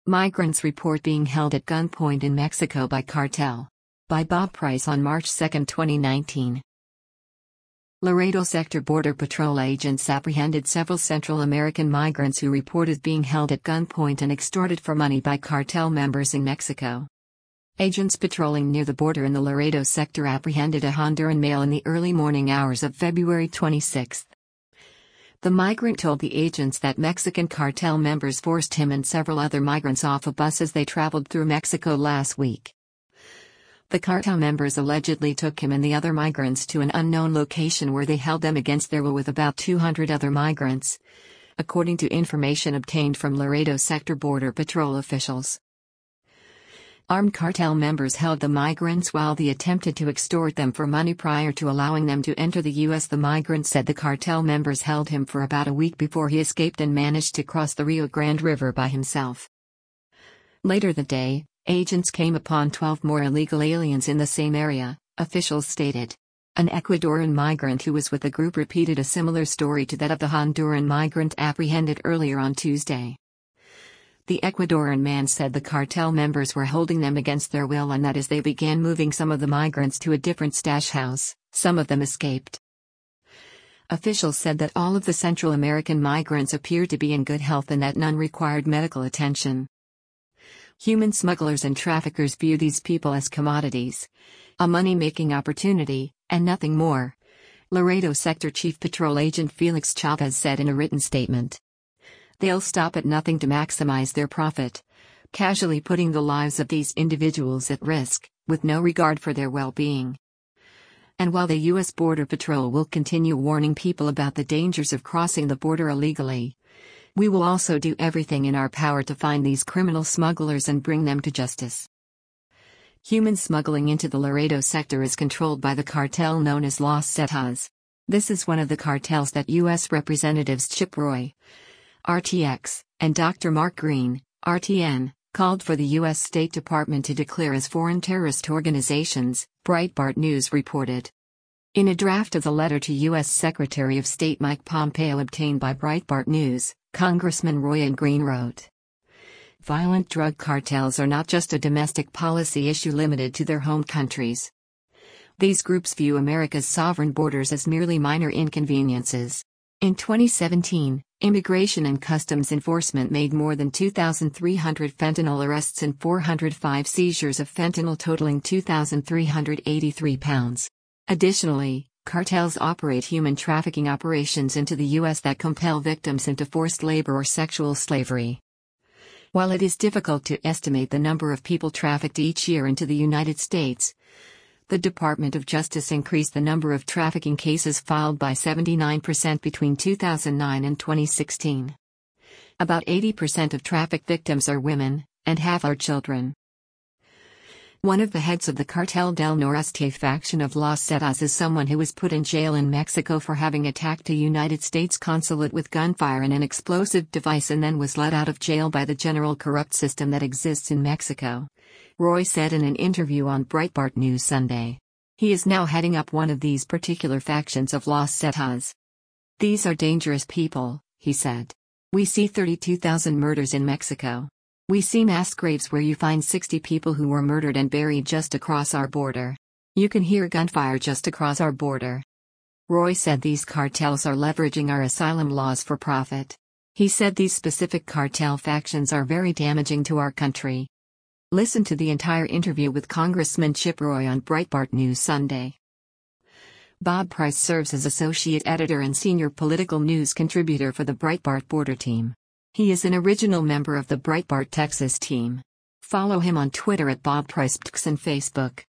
Migrants report being held at gunpoint in Mexico by cartel. By Bob Price on March 2, 2019. Laredo Sector Border Patrol agents apprehended several Central American migrants who reported being held at gunpoint and extorted for money by cartel members in Mexico. Agents patrolling near the border in the Laredo sector apprehended a Honduran male in the early morning hours of February 26. The migrant told the agents that Mexican cartel members forced him and several other migrants off a bus as they traveled through Mexico last week. The cartel members allegedly took him and the other migrants to an unknown location where they held them against their will with about 200 other migrants, according to information obtained from Laredo Sector Border Patrol officials. Armed cartel members held the migrants while they attempted to extort them for money prior to allowing them to enter the U.S. The migrant said the cartel members held him for about a week before he escaped and managed to cross the Rio Grande River by himself. Later that day, agents came upon 12 more illegal aliens in the same area, officials stated. An Ecuadorian migrant who was with the group repeated a similar story to that of the Honduran migrant apprehended earlier on Tuesday. The Ecuadorian man said the cartel members were holding them against their will and that as they began moving some of the migrants to a different stash house, some of them escaped. Officials said that all of the Central American migrants appeared to be in good health and that none required medical attention. Human smugglers and traffickers view these people as commodities, a money-making opportunity, and nothing more, Laredo Sector Chief Patrol Agent Felix Chavez said in a written statement. They'll stop at nothing to maximize their profit, casually putting the lives of these individuals at risk, with no regard for their well-being. And while the U.S. Border Patrol will continue warning people about the dangers of crossing the border illegally, we will also do everything in our power to find these criminal smugglers and bring them to justice. Human smuggling into the Laredo sector is controlled by the cartel known as Los Zetas. This is one of the cartels that U.S. Representatives Chip Roy, RTX, and Dr. Mark Green, RTN, called for the U.S. State Department to declare as foreign terrorist organizations, Breitbart News reported. In a draft of the letter to U.S. Secretary of State Mike Pompeo obtained by Breitbart News, Congressman Roy and Green wrote, "Violent drug cartels are not just a domestic policy issue limited to their home countries. These groups view America's sovereign borders as merely minor inconveniences." In 2017, Immigration and Customs Enforcement made more than 2,300 fentanyl arrests and 405 seizures of fentanyl totaling 2,383 pounds. Additionally, cartels operate human trafficking operations into the U.S. that compel victims into forced labor or sexual slavery. While it is difficult to estimate the number of people trafficked each year into the United States, the Department of Justice increased the number of trafficking cases filed by 79% between 2009 and 2016. About 80% of trafficked victims are women, and half are children. One of the heads of the Cartel del Noreste faction of Los Zetas is someone who was put in jail in Mexico for having attacked a United States consulate with gunfire and an explosive device and then was let out of jail by the general corrupt system that exists in Mexico, Roy said in an interview on Breitbart News Sunday. He is now heading up one of these particular factions of Los Zetas. "These are dangerous people," he said. "We see 32,000 murders in Mexico. We see mass graves where you find 60 people who were murdered and buried just across our border. You can hear gunfire just across our border." Roy said these cartels are leveraging our asylum laws for profit. He said these specific cartel factions are very damaging to our country. Listen to the entire interview with Congressman Chip Roy on Breitbart News Sunday. Bob Price serves as associate editor and senior political news contributor for the Breitbart Border team. He is an original member of the Breitbart Texas team. Follow him on Twitter at Bob Price and Facebook.